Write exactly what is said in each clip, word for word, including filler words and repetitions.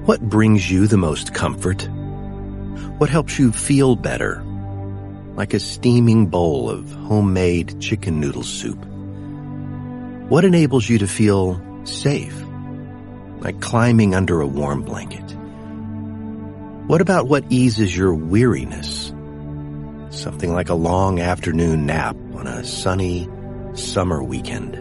What brings you the most comfort? What helps you feel better? Like a steaming bowl of homemade chicken noodle soup. What enables you to feel safe? Like climbing under a warm blanket. What about what eases your weariness? Something like a long afternoon nap on a sunny summer weekend.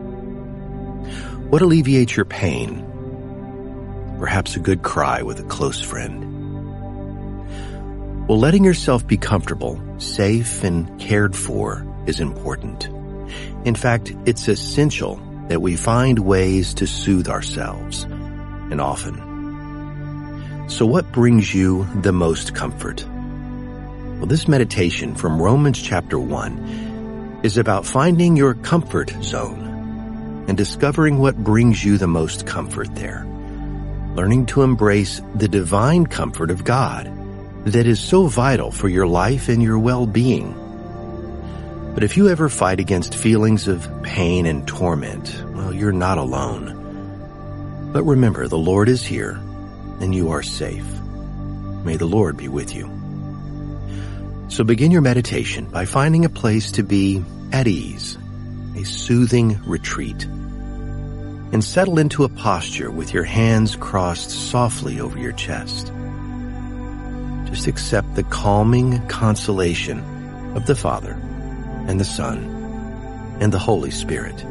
What alleviates your pain? Perhaps a good cry with a close friend. Well, letting yourself be comfortable, safe, and cared for is important. In fact, it's essential that we find ways to soothe ourselves, and often. So what brings you the most comfort? Well, this meditation from Romans chapter one is about finding your comfort zone and discovering what brings you the most comfort there. Learning to embrace the divine comfort of God that is so vital for your life and your well-being. But if you ever fight against feelings of pain and torment, well, you're not alone. But remember, the Lord is here and you are safe. May the Lord be with you. So begin your meditation by finding a place to be at ease, a soothing retreat. And settle into a posture with your hands crossed softly over your chest. Just accept the calming consolation of the Father and the Son and the Holy Spirit.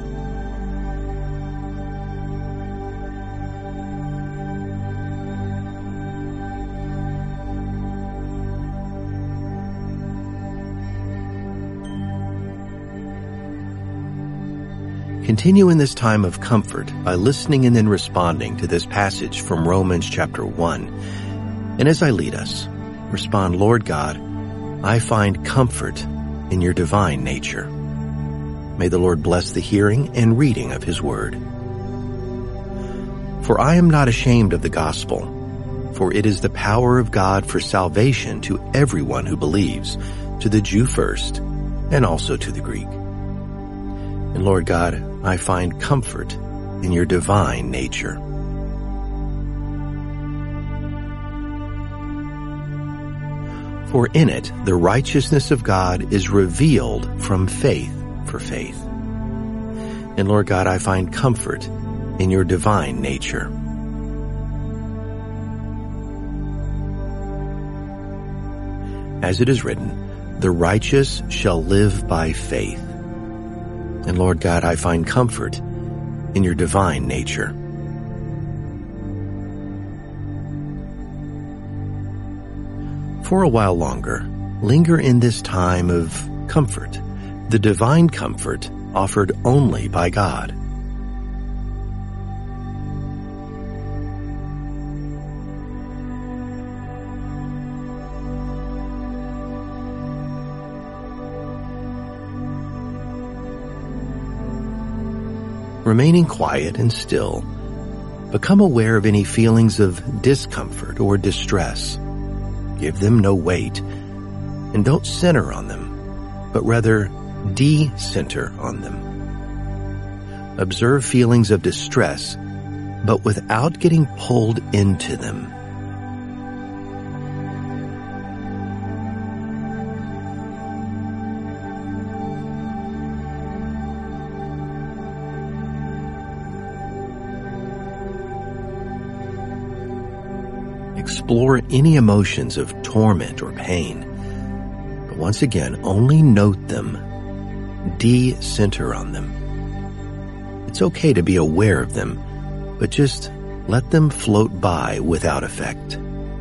Continue in this time of comfort by listening and then responding to this passage from Romans chapter one. And as I lead us, respond, Lord God, I find comfort in your divine nature. May the Lord bless the hearing and reading of his word. For I am not ashamed of the gospel, for it is the power of God for salvation to everyone who believes, to the Jew first, and also to the Greek. And Lord God, I find comfort in your divine nature. For in it the righteousness of God is revealed from faith for faith. And Lord God, I find comfort in your divine nature. As it is written, the righteous shall live by faith. And Lord God, I find comfort in your divine nature. For a while longer, linger in this time of comfort, the divine comfort offered only by God. Remaining quiet and still, become aware of any feelings of discomfort or distress. Give them no weight, and don't center on them, but rather de-center on them. Observe feelings of distress, but without getting pulled into them. Explore any emotions of torment or pain, but once again, only note them, de-center on them. It's okay to be aware of them, but just let them float by without effect.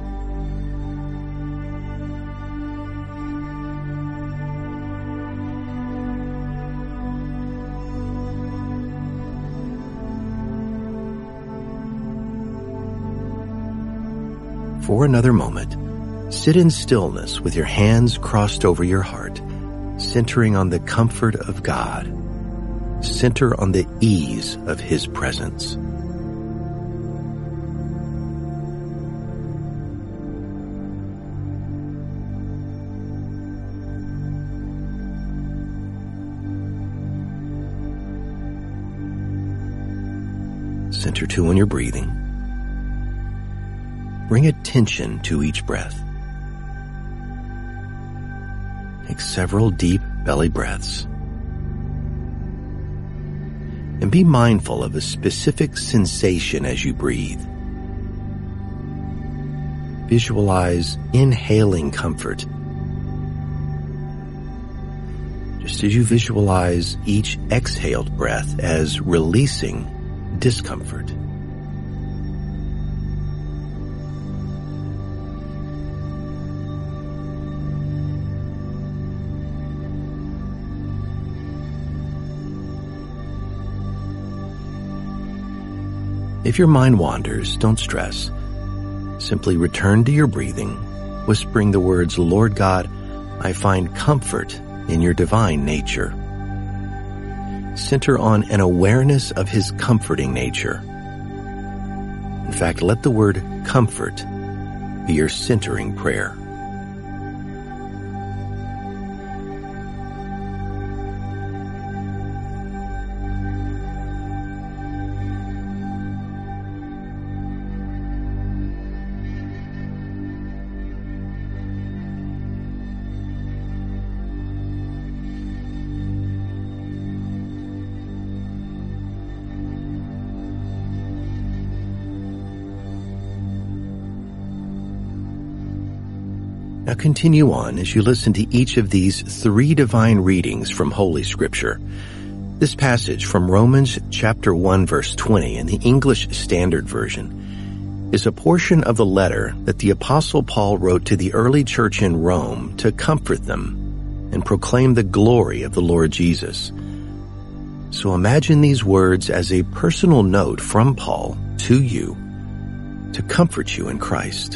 For another moment, sit in stillness with your hands crossed over your heart, centering on the comfort of God. Center on the ease of his presence. Center too on your breathing. bring attention to each breath. Take several deep belly breaths. And be mindful of a specific sensation as you breathe. Visualize inhaling comfort, just as you visualize each exhaled breath as releasing discomfort. If your mind wanders, don't stress. Simply return to your breathing, whispering the words, "Lord God, I find comfort in your divine nature." Center on an awareness of his comforting nature. In fact, let the word comfort be your centering prayer. Now continue on as you listen to each of these three divine readings from Holy Scripture. This passage from Romans chapter one verse twenty in the English Standard Version is a portion of the letter that the Apostle Paul wrote to the early church in Rome to comfort them and proclaim the glory of the Lord Jesus. So imagine these words as a personal note from Paul to you to comfort you in Christ.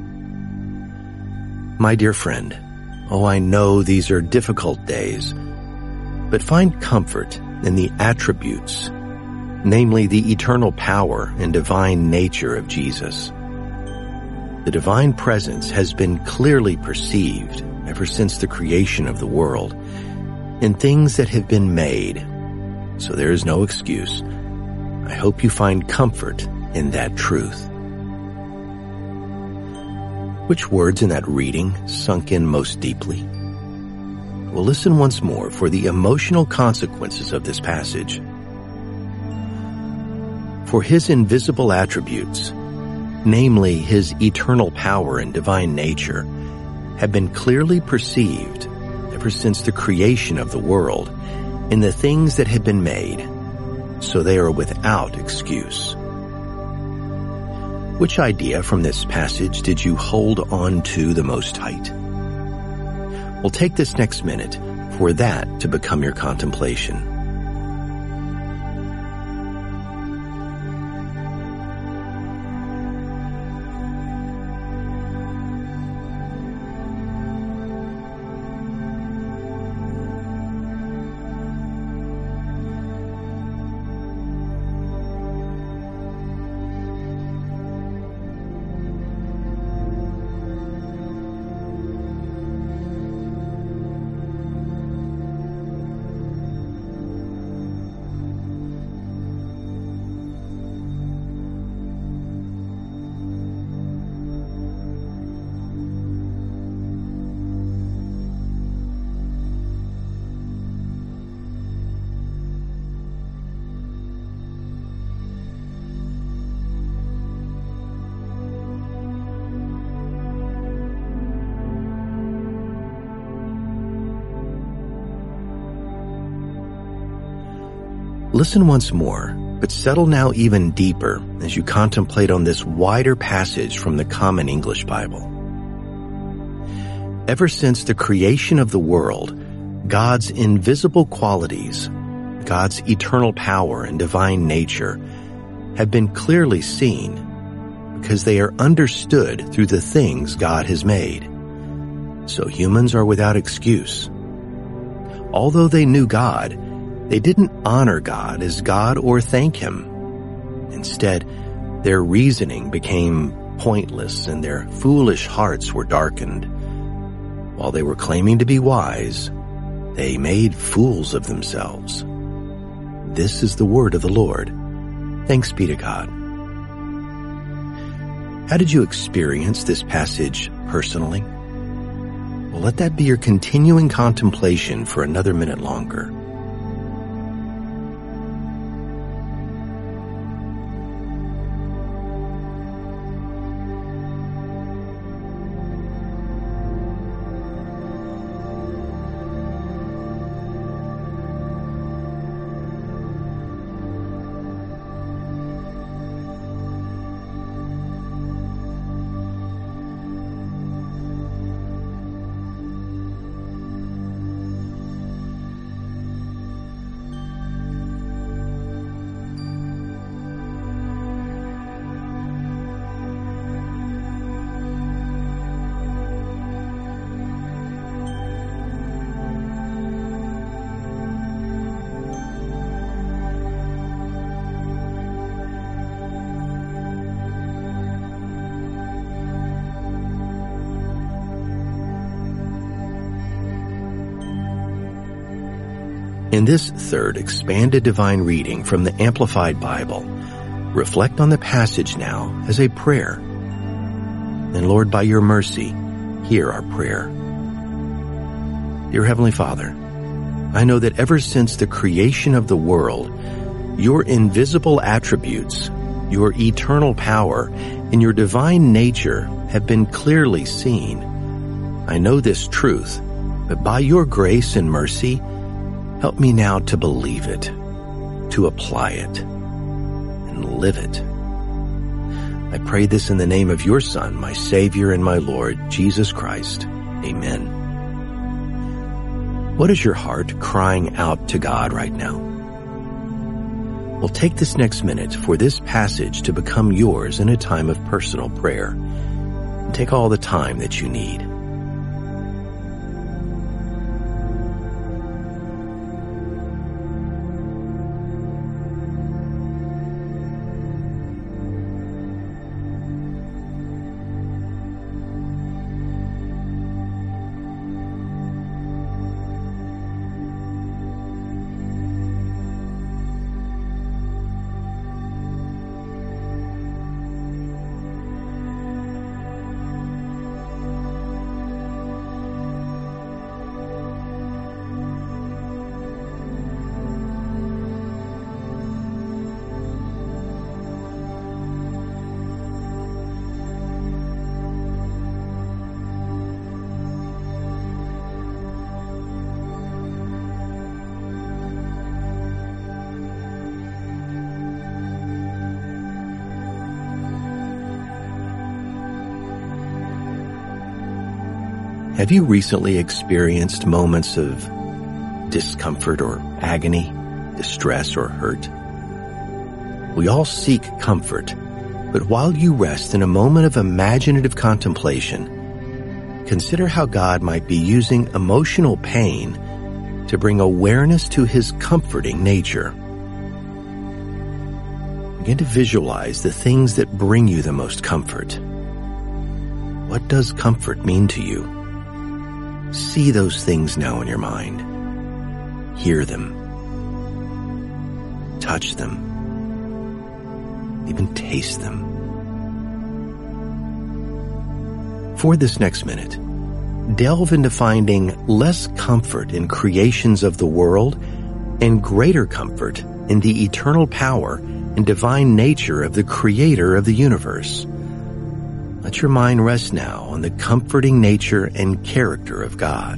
My dear friend, oh, I know these are difficult days, but find comfort in the attributes, namely the eternal power and divine nature of Jesus. The divine presence has been clearly perceived ever since the creation of the world in things that have been made, so there is no excuse. I hope you find comfort in that truth. Which words in that reading sunk in most deeply? Well, listen once more for the emotional consequences of this passage. For his invisible attributes, namely his eternal power and divine nature, have been clearly perceived ever since the creation of the world in the things that have been made, so they are without excuse. Which idea from this passage did you hold on to the most tight? Well, take this next minute for that to become your contemplation. Listen once more, but settle now even deeper as you contemplate on this wider passage from the Common English Bible. Ever since the creation of the world, God's invisible qualities, God's eternal power and divine nature, have been clearly seen because they are understood through the things God has made. So humans are without excuse. Although they knew God, they didn't honor God as God or thank Him. Instead, their reasoning became pointless and their foolish hearts were darkened. While they were claiming to be wise, they made fools of themselves. This is the word of the Lord. Thanks be to God. How did you experience this passage personally? Well, let that be your continuing contemplation for another minute longer. In this third expanded divine reading from the Amplified Bible, reflect on the passage now as a prayer. And Lord, by your mercy, hear our prayer. Dear Heavenly Father, I know that ever since the creation of the world, your invisible attributes, your eternal power, and your divine nature have been clearly seen. I know this truth, but by your grace and mercy, help me now to believe it, to apply it, and live it. I pray this in the name of your Son, my Savior and my Lord, Jesus Christ. Amen. What is your heart crying out to God right now? Well, take this next minute for this passage to become yours in a time of personal prayer. And take all the time that you need. Have you recently experienced moments of discomfort or agony, distress or hurt? We all seek comfort, but while you rest in a moment of imaginative contemplation, consider how God might be using emotional pain to bring awareness to his comforting nature. Begin to visualize the things that bring you the most comfort. What does comfort mean to you? See those things now in your mind. Hear them. Touch them. Even taste them. For this next minute, delve into finding less comfort in creations of the world and greater comfort in the eternal power and divine nature of the Creator of the universe. Let your mind rest now on the comforting nature and character of God.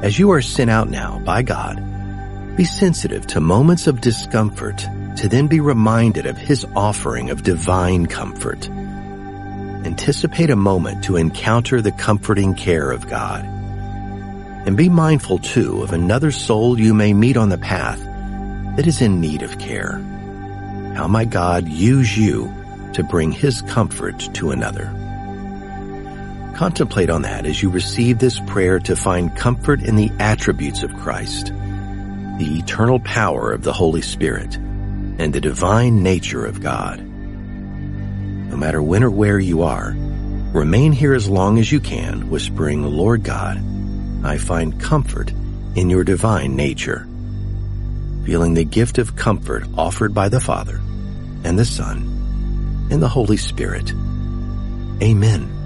As you are sent out now by God, be sensitive to moments of discomfort to then be reminded of His offering of divine comfort. Anticipate a moment to encounter the comforting care of God. And be mindful, too, of another soul you may meet on the path that is in need of care. How might God use you to bring His comfort to another? Contemplate on that as you receive this prayer to find comfort in the attributes of Christ, the eternal power of the Holy Spirit, and the divine nature of God. No matter when or where you are, remain here as long as you can, whispering, Lord God, I find comfort in your divine nature, feeling the gift of comfort offered by the Father and the Son and the Holy Spirit. Amen.